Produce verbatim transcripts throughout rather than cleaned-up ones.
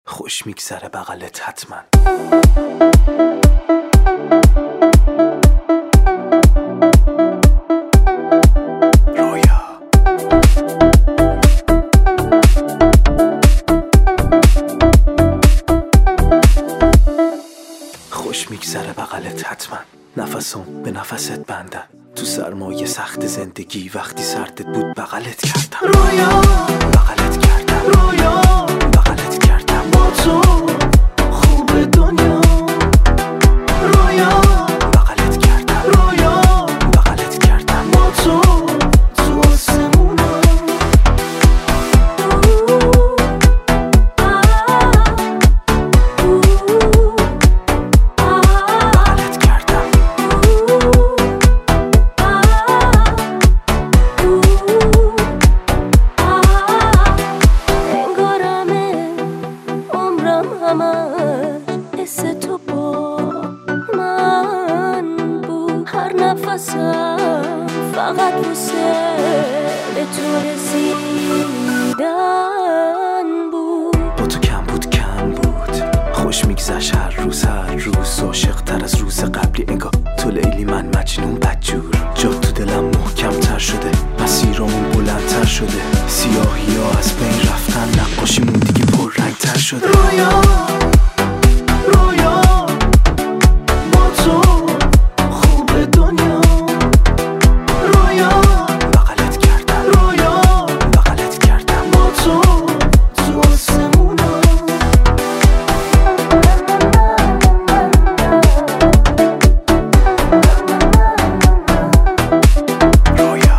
خوش میگذره بغلت حتما. رویا خوش میگذره بغلت حتما. نفسم به نفست بندم تو سرمایه سخت زندگی، وقتی سردت بود بغلت کردم. رویا بغلت کردم. رویا بغلت کردم. با تو خوب دنیا. رویا بغلت کردم. رویا بغلت کردم. با تو تو آسمونا. بغلت کردم. انگارمه عمرم همش حس تو با من بود. هر نفسم فقط واسه به تو رسیدن بود. با تو کم بود کم بود، خوش میگذشت هر روز هر روز. عاشق تر از روز قبلی، انگار تو لیلی من مجنون بدجور. جا تو دلم محکم تر شده، مسیرامون بلندتر شده. سیاهی ها از بین رفتن، نقاشیمون دیگه پررنگ تر شده. رویا رویا با تو خوب دنیا. رویا بغلت کردم. رویا بغلت کردم. با تو تو آسمونا. رویا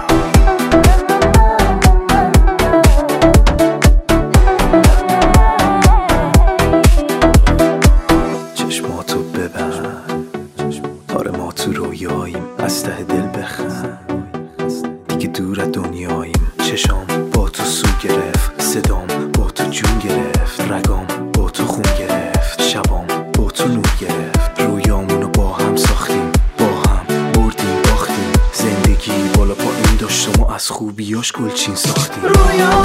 چشماتو ببند، آره ما تو رویاییم. از ته دل بخند، دیگه دور از دنیاییم. چشام با تو سو گرفت، صدام با تو جون گرفت. رگام با تو خون گرفت، شبام با تو نور گرفت. رویامونو با هم ساختیم، با هم بردیم باختیم. زندگی بالا پایین داشت و ما از خوبیاش گلچین ساختیم. رویا